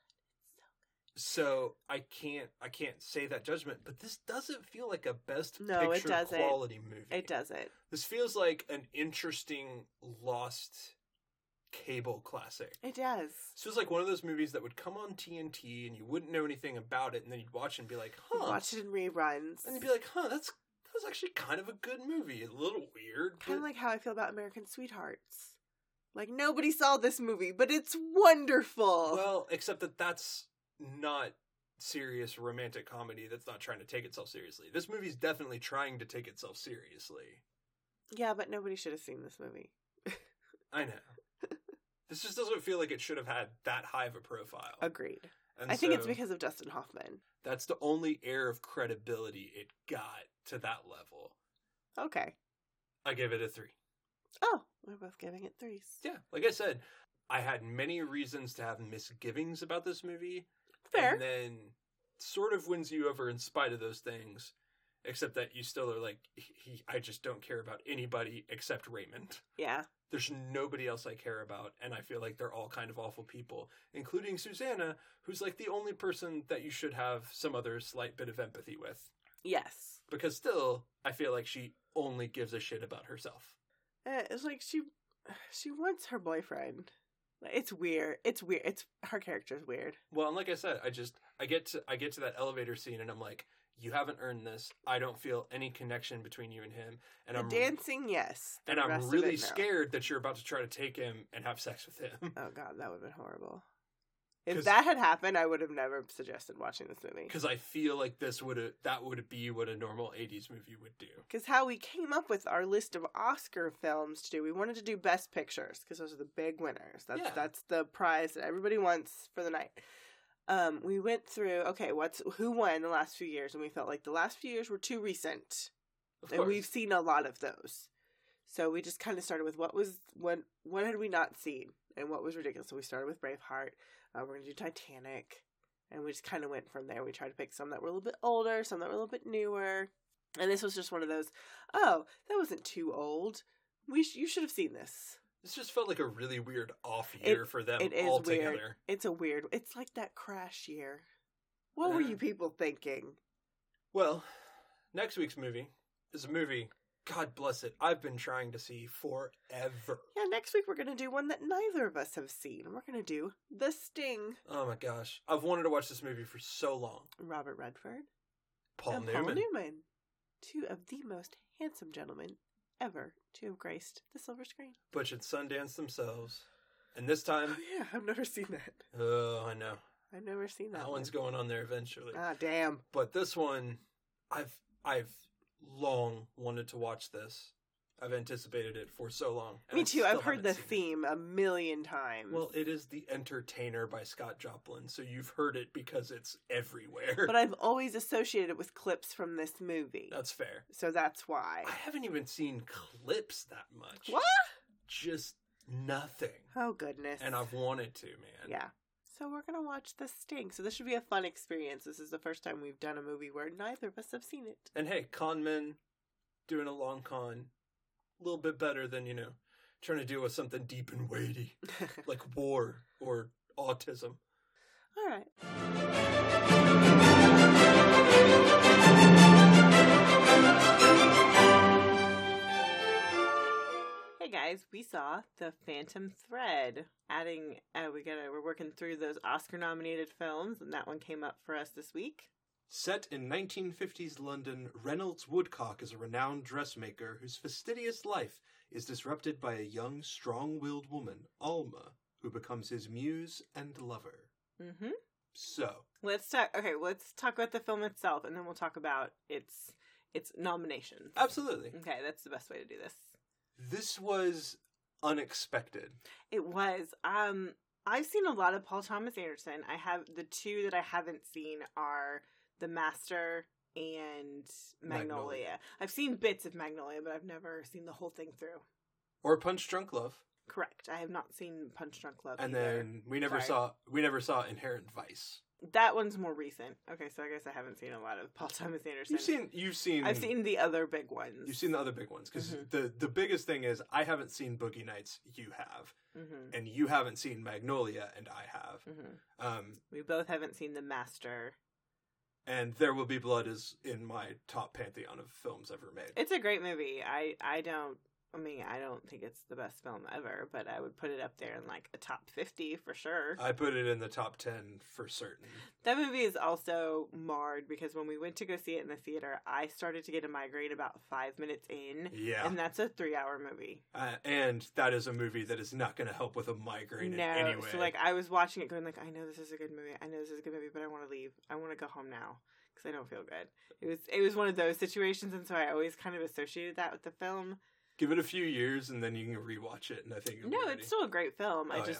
Speaker 2: good.
Speaker 3: So I can't say that judgment, but this doesn't feel like a Best
Speaker 2: No, it
Speaker 3: Picture
Speaker 2: doesn't.
Speaker 3: quality movie.
Speaker 2: It doesn't.
Speaker 3: This feels like an interesting lost cable classic.
Speaker 2: It does.
Speaker 3: This feels like one of those movies that would come on TNT and you wouldn't know anything about it, and then you'd watch it and be like, huh.
Speaker 2: Watch it in reruns.
Speaker 3: And you'd be like, huh, that was actually kind of a good movie. A little weird.
Speaker 2: Kind of like how I feel about American Sweethearts. Like, nobody saw this movie, but it's wonderful.
Speaker 3: Well, except that that's not serious romantic comedy that's not trying to take itself seriously. This movie's definitely trying to take itself seriously.
Speaker 2: Yeah, but nobody should have seen this movie.
Speaker 3: I know. This just doesn't feel like it should have had that high of a profile.
Speaker 2: Agreed.
Speaker 3: And
Speaker 2: I think it's because of Dustin Hoffman.
Speaker 3: That's the only air of credibility it got to that level.
Speaker 2: Okay.
Speaker 3: I give it a 3.
Speaker 2: Oh, we're both giving it 3s.
Speaker 3: Yeah, like I said, I had many reasons to have misgivings about this movie.
Speaker 2: Fair.
Speaker 3: And then sort of wins you over in spite of those things. Except that you still are like, I just don't care about anybody except Raymond.
Speaker 2: Yeah.
Speaker 3: There's nobody else I care about, and I feel like they're all kind of awful people, including Susanna, who's like the only person that you should have some other slight bit of empathy with.
Speaker 2: Yes.
Speaker 3: Because still, I feel like she only gives a shit about herself.
Speaker 2: It's like she wants her boyfriend. It's weird. Her character's weird.
Speaker 3: Well, and like I said, I get to that elevator scene, and I'm like, you haven't earned this. I don't feel any connection between you and him. And
Speaker 2: The dancing, yes.
Speaker 3: And I'm really scared that you're about to try to take him and have sex with him.
Speaker 2: Oh god, that would have been horrible. If that had happened, I would have never suggested watching this movie.
Speaker 3: Because I feel like that would be what a normal 80s movie would do. Because
Speaker 2: how we came up with our list of Oscar films to do, we wanted to do Best Pictures, because those are the big winners. That's the prize that everybody wants for the night. We went through, okay, who won the last few years, and we felt like the last few years were too recent. And we've seen a lot of those. So we just kind of started with what had we not seen, and what was ridiculous. So we started with Braveheart. We're going to do Titanic. And we just kind of went from there. We tried to pick some that were a little bit older, some that were a little bit newer. And this was just one of those, oh, that wasn't too old. You should have seen this.
Speaker 3: This just felt like a really weird off year for them
Speaker 2: it is
Speaker 3: altogether.
Speaker 2: Weird. It's like that Crash year. What were you people thinking?
Speaker 3: Well, next week's movie is a movie, God bless it, I've been trying to see forever.
Speaker 2: Yeah, next week we're going to do one that neither of us have seen. We're going to do The Sting.
Speaker 3: Oh my gosh. I've wanted to watch this movie for so long.
Speaker 2: Robert Redford.
Speaker 3: Paul
Speaker 2: and
Speaker 3: Newman.
Speaker 2: Paul Newman. Two of the most handsome gentlemen ever to have graced the silver screen.
Speaker 3: Butch and Sundance themselves. And this time...
Speaker 2: Oh yeah, I've never seen that.
Speaker 3: Oh, I know.
Speaker 2: I've never seen that.
Speaker 3: That one's going on there eventually.
Speaker 2: Ah, damn.
Speaker 3: But this one, I've long wanted to watch this. I've anticipated it for so long.
Speaker 2: Me too. I've heard the theme a million times.
Speaker 3: Well, it is The Entertainer by Scott Joplin, so you've heard it because it's everywhere.
Speaker 2: But I've always associated it with clips from this movie.
Speaker 3: That's fair.
Speaker 2: So that's why.
Speaker 3: I haven't even seen clips that much.
Speaker 2: What?
Speaker 3: Just nothing.
Speaker 2: Oh, goodness.
Speaker 3: And I've wanted to, man.
Speaker 2: Yeah. So we're going to watch The Sting. So this should be a fun experience. This is the first time we've done a movie where neither of us have seen it.
Speaker 3: And hey, con men doing a long con. A little bit better than, trying to deal with something deep and weighty. Like war or autism.
Speaker 2: All right. Hey guys, we saw The Phantom Thread. We're working through those Oscar-nominated films, and that one came up for us this week.
Speaker 4: Set in 1950s London, Reynolds Woodcock is a renowned dressmaker whose fastidious life is disrupted by a young, strong-willed woman, Alma, who becomes his muse and lover.
Speaker 2: Mm-hmm.
Speaker 4: So,
Speaker 2: let's talk about the film itself, and then we'll talk about its nominations.
Speaker 3: Absolutely.
Speaker 2: Okay, that's the best way to do this.
Speaker 4: This was unexpected.
Speaker 2: It was. I've seen a lot of Paul Thomas Anderson. The two that I haven't seen are The Master and Magnolia. I've seen bits of Magnolia, but I've never seen the whole thing through.
Speaker 3: Or Punch Drunk Love.
Speaker 2: Correct. I have not seen Punch Drunk Love
Speaker 3: And
Speaker 2: either.
Speaker 3: then we never saw Inherent Vice.
Speaker 2: That one's more recent. Okay, so I guess I haven't seen a lot of Paul Thomas Anderson.
Speaker 3: You've seen
Speaker 2: I've seen the other big ones.
Speaker 3: You've seen the other big ones because the biggest thing is I haven't seen Boogie Nights. You have, and you haven't seen Magnolia, and I have.
Speaker 2: We both haven't seen The Master.
Speaker 3: And There Will Be Blood is in my top pantheon of films ever made.
Speaker 2: It's a great movie. I don't think it's the best film ever, but I would put it up there in like a top 50 for sure.
Speaker 3: I put it in the top 10 for certain.
Speaker 2: That movie is also marred because when we went to go see it in the theater, I started to get a migraine about 5 minutes in.
Speaker 3: Yeah.
Speaker 2: And that's a 3-hour movie.
Speaker 3: And that is a movie that is not going to help with a migraine in any way.
Speaker 2: So like I was watching it going like, I know this is a good movie. But I want to leave. I want to go home now because I don't feel good. It was one of those situations, and so I always kind of associated that with the film.
Speaker 3: Give it a few years, and then you can rewatch it, and I think
Speaker 2: No, it's still a great film. Whatever.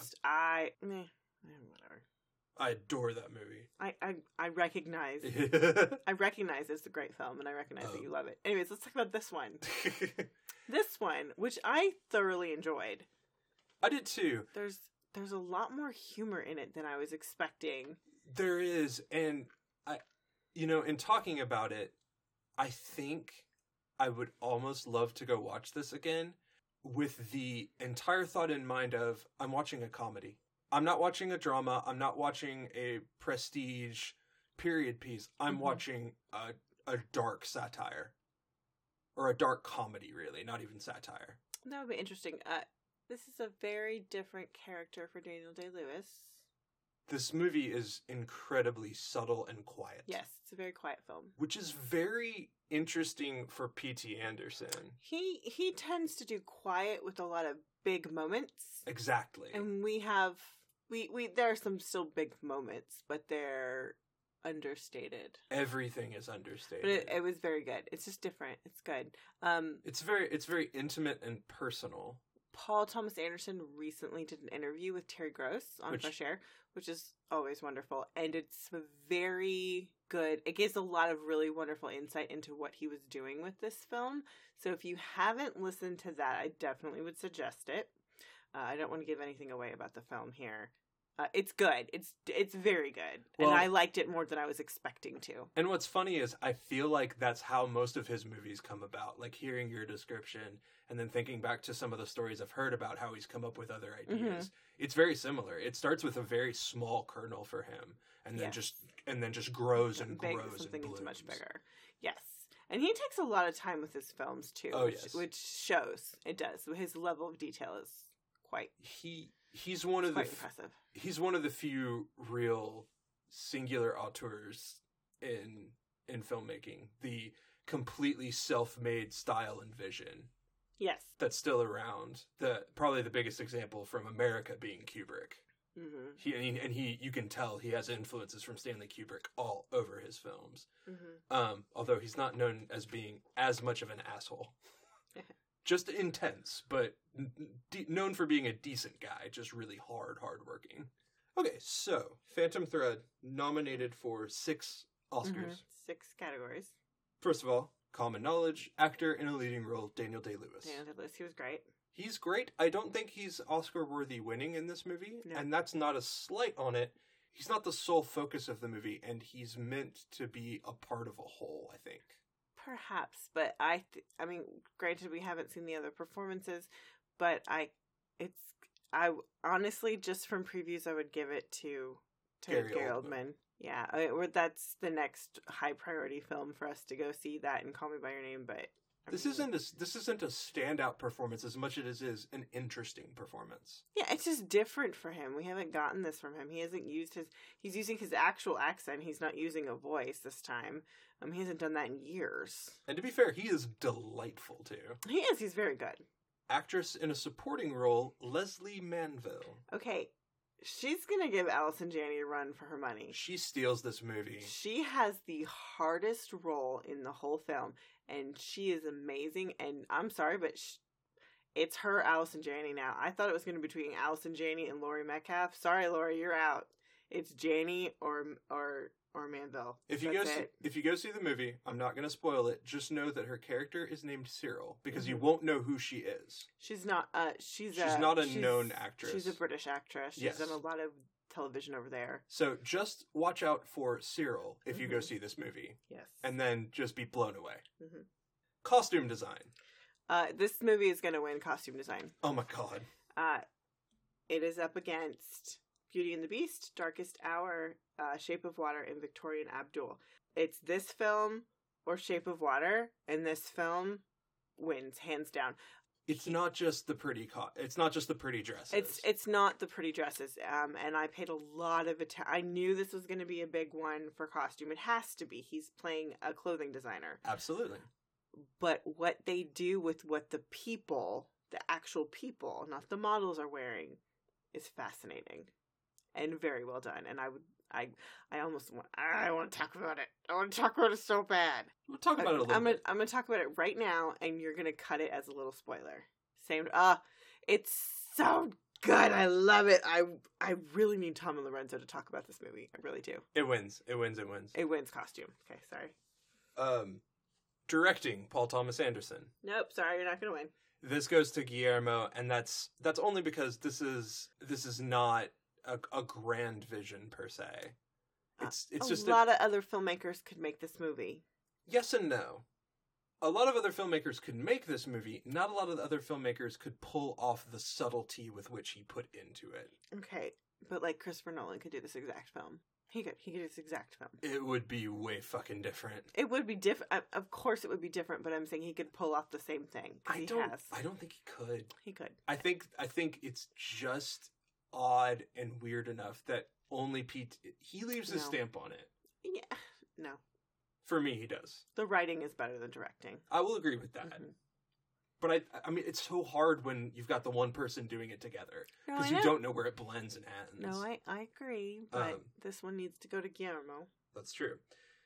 Speaker 3: I adore that movie.
Speaker 2: I recognize it's a great film, and I recognize that you love it. Anyways, let's talk about this one. This one, which I thoroughly enjoyed.
Speaker 3: I did too.
Speaker 2: There's a lot more humor in it than I was expecting.
Speaker 3: There is, and in talking about it, I think I would almost love to go watch this again with the entire thought in mind of I'm watching a comedy. I'm not watching a drama. I'm not watching a prestige period piece. I'm watching a dark satire. Or a dark comedy, really, not even satire.
Speaker 2: That would be interesting. This is a very different character for Daniel Day-Lewis.
Speaker 3: This movie is incredibly subtle and quiet.
Speaker 2: Yes, it's a very quiet film.
Speaker 3: Which is very interesting for P.T. Anderson.
Speaker 2: He tends to do quiet with a lot of big moments.
Speaker 3: Exactly.
Speaker 2: And we there are some still big moments, but they're understated.
Speaker 3: Everything is understated.
Speaker 2: But it was very good. It's just different. It's good.
Speaker 3: It's very intimate and personal.
Speaker 2: Paul Thomas Anderson recently did an interview with Terry Gross on Fresh Air, which is always wonderful. And it's very good. It gives a lot of really wonderful insight into what he was doing with this film. So if you haven't listened to that, I definitely would suggest it. I don't want to give anything away about the film here. It's good. It's very good.
Speaker 3: Well,
Speaker 2: and I liked it more than I was expecting to.
Speaker 3: And what's funny is I feel like that's how most of his movies come about. Like hearing your description and then thinking back to some of the stories I've heard about how he's come up with other ideas. It's very similar. It starts with a very small kernel for him and then just grows and grows
Speaker 2: something
Speaker 3: and blooms.
Speaker 2: much bigger. Yes. And he takes a lot of time with his films too.
Speaker 3: Oh, yes.
Speaker 2: Which shows. It does. His level of detail is quite
Speaker 3: He's one of
Speaker 2: impressive.
Speaker 3: He's one of the few real singular auteurs in filmmaking. The completely self-made style and vision.
Speaker 2: Yes.
Speaker 3: That's still around. Probably the biggest example from America being Kubrick. Mm-hmm. You can tell he has influences from Stanley Kubrick all over his films. Mm-hmm. Although he's not known as being as much of an asshole. Just intense, but known for being a decent guy, just really hardworking. Okay, so Phantom Thread nominated for 6 Oscars. Mm-hmm.
Speaker 2: 6 categories.
Speaker 3: First of all, Common Knowledge, actor in a leading role, Daniel Day-Lewis.
Speaker 2: Daniel Day-Lewis, he was great.
Speaker 3: He's great. I don't think he's Oscar-worthy winning in this movie, and that's not a slight on it. He's not the sole focus of the movie, and he's meant to be a part of a whole, I think.
Speaker 2: Perhaps, but I mean, granted, we haven't seen the other performances, but I honestly, just from previews, I would give it to Gary Oldman. Yeah, that's the next high priority film for us to go see, that and Call Me by Your Name. But
Speaker 3: this isn't a standout performance as much as it is an interesting performance.
Speaker 2: Yeah, it's just different for him. We haven't gotten this from him. He hasn't used he's using his actual accent. He's not using a voice this time. He hasn't done that in years.
Speaker 3: And to be fair, he is delightful too.
Speaker 2: He is. He's very good.
Speaker 3: Actress in a supporting role, Leslie Manville.
Speaker 2: Okay, she's gonna give Allison Janney a run for her money.
Speaker 3: She steals this movie.
Speaker 2: She has the hardest role in the whole film, and she is amazing. And I'm sorry, but it's her Allison Janney now. I thought it was going to be between Allison Janney and Laurie Metcalf. Sorry, Laurie, you're out. It's Janney or Manville.
Speaker 3: If you go see the movie, I'm not going to spoil it. Just know that her character is named Cyril because you won't know who she is.
Speaker 2: She's not. She's
Speaker 3: not a known actress.
Speaker 2: She's a British actress. She's done a lot of television over there.
Speaker 3: So just watch out for Cyril if you go see this movie.
Speaker 2: Yes.
Speaker 3: And then just be blown away. Mm-hmm. Costume design.
Speaker 2: This movie is going to win costume design.
Speaker 3: Oh my god.
Speaker 2: It is up against Beauty and the Beast, Darkest Hour, Shape of Water, and Victorian Abdul. It's this film or Shape of Water, and this film wins hands down.
Speaker 3: It's not just the pretty it's not just the pretty dresses.
Speaker 2: It's not the pretty dresses. And I paid a lot of attention. I knew this was going to be a big one for costume. It has to be. He's playing a clothing designer.
Speaker 3: Absolutely.
Speaker 2: But what they do with what the actual people, not the models, are wearing is fascinating and very well done. And I want to talk about it. I want to talk about it so bad.
Speaker 3: We'll talk about it a little bit.
Speaker 2: I'm going to talk about it right now, and you're going to cut it as a little spoiler. It's so good. I love it. I really need Tom and Lorenzo to talk about this movie. I really do.
Speaker 3: It wins. It wins
Speaker 2: costume. Okay, sorry.
Speaker 3: Directing, Paul Thomas Anderson.
Speaker 2: Nope, sorry, you're not going to win.
Speaker 3: This goes to Guillermo, and that's only because this is not a grand vision per se. It's just
Speaker 2: a lot of other filmmakers could make this movie.
Speaker 3: Yes and no. A lot of other filmmakers could make this movie. Not a lot of the other filmmakers could pull off the subtlety with which he put into it.
Speaker 2: Okay, but like Christopher Nolan could do this exact film. He could do this exact film.
Speaker 3: It would be way fucking different.
Speaker 2: It would be different. Of course it would be different, but I'm saying he could pull off the same thing.
Speaker 3: I don't think he could.
Speaker 2: He could.
Speaker 3: I think it's just odd and weird enough that only he leaves his stamp on it.
Speaker 2: Yeah. No.
Speaker 3: For me, he does.
Speaker 2: The writing is better than directing.
Speaker 3: I will agree with that. Mm-hmm. But I mean, it's so hard when you've got the one person doing it together because you don't know where it blends and ends.
Speaker 2: No, I agree, but this one needs to go to Guillermo.
Speaker 3: That's true.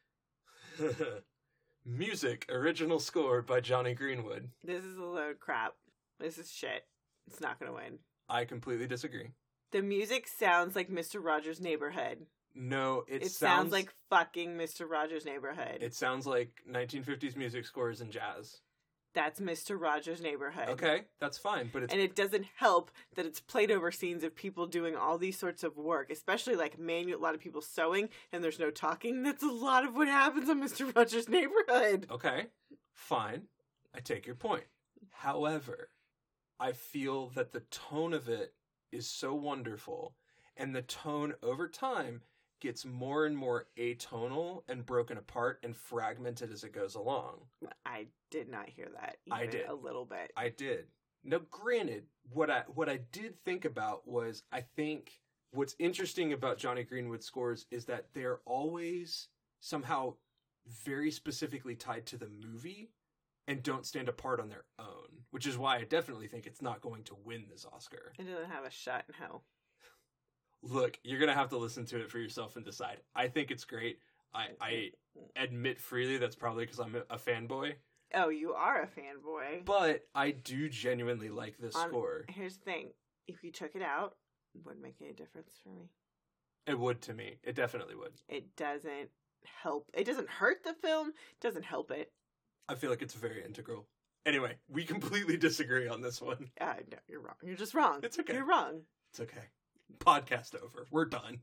Speaker 3: Music, original score by Johnny Greenwood.
Speaker 2: This is a load of crap. This is shit. It's not going to win.
Speaker 3: I completely disagree.
Speaker 2: The music sounds like Mr. Rogers' Neighborhood.
Speaker 3: No, it
Speaker 2: sounds like fucking Mr. Rogers' Neighborhood.
Speaker 3: It sounds like 1950s music scores and jazz.
Speaker 2: That's Mr. Rogers' Neighborhood.
Speaker 3: Okay, that's fine, but it's...
Speaker 2: And it doesn't help that it's played over scenes of people doing all these sorts of work, especially like a lot of people sewing, and there's no talking. That's a lot of what happens on Mr. Rogers' Neighborhood.
Speaker 3: Okay, fine. I take your point. However, I feel that the tone of it is so wonderful, and the tone over time gets more and more atonal and broken apart and fragmented as it goes along.
Speaker 2: I did not hear that.
Speaker 3: I did.
Speaker 2: A little bit.
Speaker 3: I did. Now, granted, what I did think about was, I think what's interesting about Jonny Greenwood's scores is that they're always somehow very specifically tied to the movie and don't stand apart on their own, which is why I definitely think it's not going to win this Oscar.
Speaker 2: It doesn't have a shot in hell.
Speaker 3: Look, you're going to have to listen to it for yourself and decide. I think it's great. I admit freely that's probably because I'm a fanboy.
Speaker 2: Oh, you are a fanboy.
Speaker 3: But I do genuinely like this score.
Speaker 2: Here's the thing. If you took it out, it wouldn't make any difference for me.
Speaker 3: It would to me. It definitely would.
Speaker 2: It doesn't help. It doesn't hurt the film. It doesn't help it.
Speaker 3: I feel like it's very integral. Anyway, we completely disagree on this one.
Speaker 2: No, you're wrong. You're just wrong.
Speaker 3: It's okay.
Speaker 2: You're wrong.
Speaker 3: It's okay. Podcast over. We're done.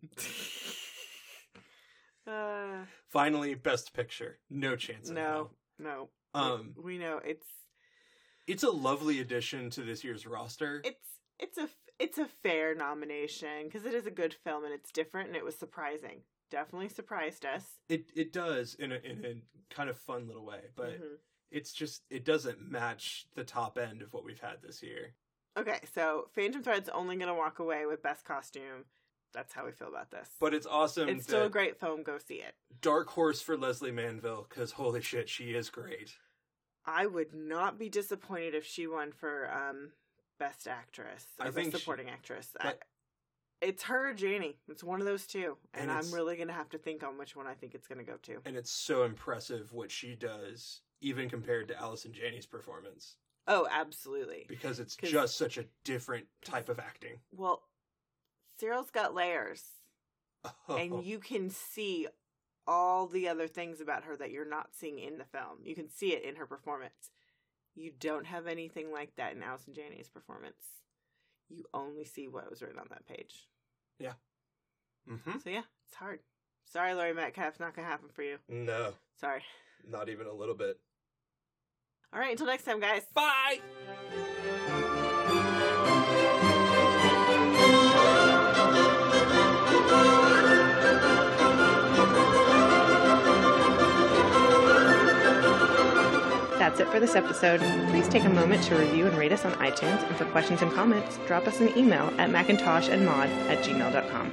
Speaker 3: Finally, Best Picture. No chance.
Speaker 2: No. We know
Speaker 3: it's a lovely addition to this year's roster.
Speaker 2: It's a fair nomination because it is a good film and it's different and it was surprising. Definitely surprised us.
Speaker 3: It does in a kind of fun little way, but it's just it doesn't match the top end of what we've had this year.
Speaker 2: Okay, so Phantom Thread's only going to walk away with Best Costume. That's how we feel about this.
Speaker 3: But it's awesome.
Speaker 2: It's still a great film. Go see it.
Speaker 3: Dark horse for Leslie Manville, because holy shit, she is great.
Speaker 2: I would not be disappointed if she won for Best Actress. Or Best Supporting Actress. It's her or Janie. It's one of those two. And I'm really going to have to think on which one I think it's going to go to.
Speaker 3: And it's so impressive what she does, even compared to Allison Janney's performance.
Speaker 2: Oh, absolutely.
Speaker 3: Because it's just such a different type of acting.
Speaker 2: Well, Cyril's got layers. Oh. And you can see all the other things about her that you're not seeing in the film. You can see it in her performance. You don't have anything like that in Allison Janney's performance. You only see what was written on that page.
Speaker 3: Yeah. Mm-hmm.
Speaker 2: So yeah, it's hard. Sorry, Laurie Metcalf, not gonna happen for you.
Speaker 3: No.
Speaker 2: Sorry.
Speaker 3: Not even a little bit.
Speaker 2: All right, until next time, guys.
Speaker 3: Bye!
Speaker 2: That's it for this episode. Please take a moment to review and rate us on iTunes, and for questions and comments, drop us an email at macintoshandmod@gmail.com.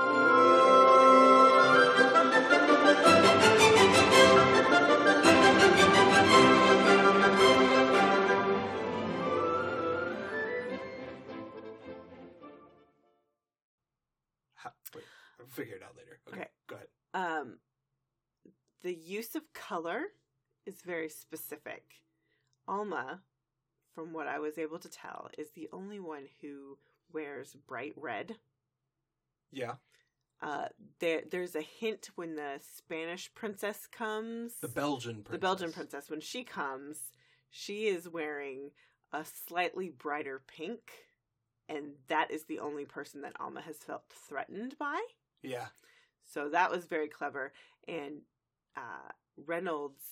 Speaker 3: Wait, I'll figure it out later. Okay, go ahead.
Speaker 2: The use of color is very specific. Alma, from what I was able to tell, is the only one who wears bright red.
Speaker 3: Yeah.
Speaker 2: There's a hint when the Spanish princess comes.
Speaker 3: The Belgian
Speaker 2: princess. When she comes, she is wearing a slightly brighter pink. And that is the only person that Alma has felt threatened by.
Speaker 3: Yeah.
Speaker 2: So that was very clever. And Reynolds,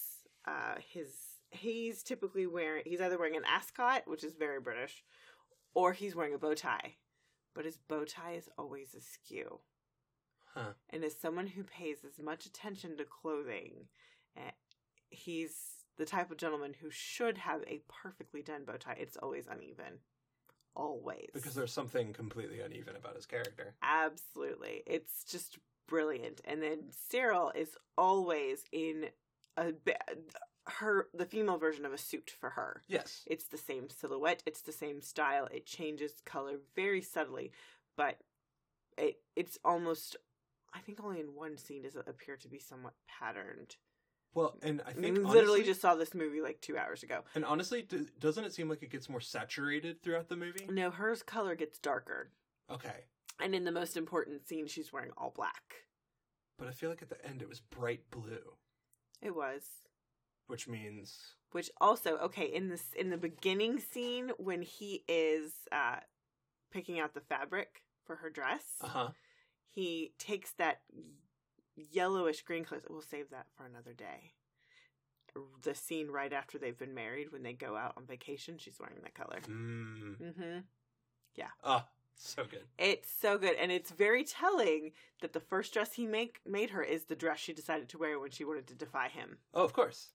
Speaker 2: he's typically he's either wearing an ascot, which is very British, or he's wearing a bow tie. But his bow tie is always askew.
Speaker 3: Huh.
Speaker 2: And as someone who pays as much attention to clothing, he's the type of gentleman who should have a perfectly done bow tie. It's always uneven. Always.
Speaker 3: Because there's something completely uneven about his character.
Speaker 2: Absolutely. It's just brilliant. And then Cyril is always in the female version of a suit for her.
Speaker 3: Yes.
Speaker 2: It's the same silhouette. It's the same style. It changes color very subtly. But it's almost, I think only in one scene does it appear to be somewhat patterned.
Speaker 3: Well, and I think
Speaker 2: we literally just saw this movie like 2 hours ago.
Speaker 3: And honestly, doesn't it seem like it gets more saturated throughout the movie?
Speaker 2: No, hers color gets darker.
Speaker 3: Okay.
Speaker 2: And in the most important scene, she's wearing all black.
Speaker 3: But I feel like at the end it was bright blue.
Speaker 2: It was.
Speaker 3: Which means...
Speaker 2: Which also, okay, in the beginning scene when he is picking out the fabric for her dress, he takes that yellowish green color. We'll save that for another day. The scene right after they've been married, when they go out on vacation, she's wearing that color. Yeah.
Speaker 3: So good.
Speaker 2: It's so good, and it's very telling that the first dress he made her is the dress she decided to wear when she wanted to defy him.
Speaker 3: Oh, of course.